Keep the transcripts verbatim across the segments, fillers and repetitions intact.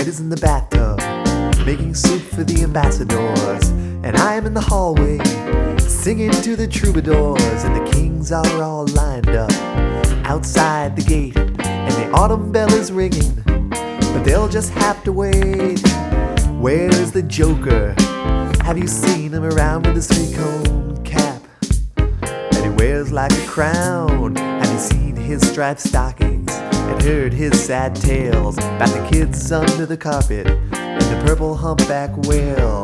is in the bathtub, making soup for the ambassadors. And I am in the hallway, singing to the troubadours. And the kings are all lined up outside the gate, and the autumn bell is ringing, but they'll just have to wait. Where's the Joker? Have you seen him around with his three-cone cap that he wears like a crown? Have you seen his striped stockings and heard his sad tales about the kids under the carpet and the purple humpback whale?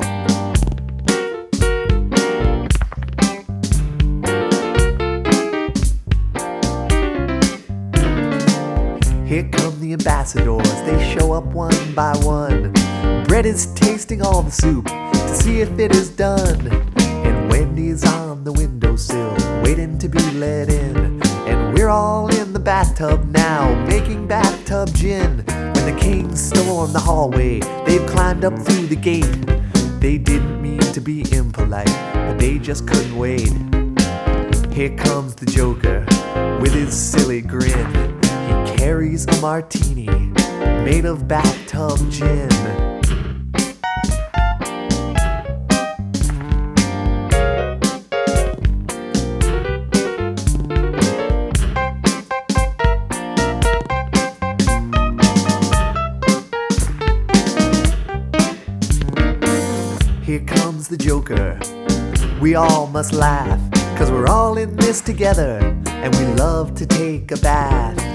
Here come the ambassadors, they show up one by one. Brett is tasting all the soup to see if it is done. And Wendy's on the windowsill, waiting to be let in. And we're all in the bathtub now, making bathtub gin. When the kings storm the hallway, they've climbed up through the gate. They didn't mean to be impolite, but they just couldn't wait. Here comes the Joker with his silly grin. He carries a martini made of bathtub gin. Here comes the Joker. We all must laugh, 'cause we're all in this together, and we love to take a bath.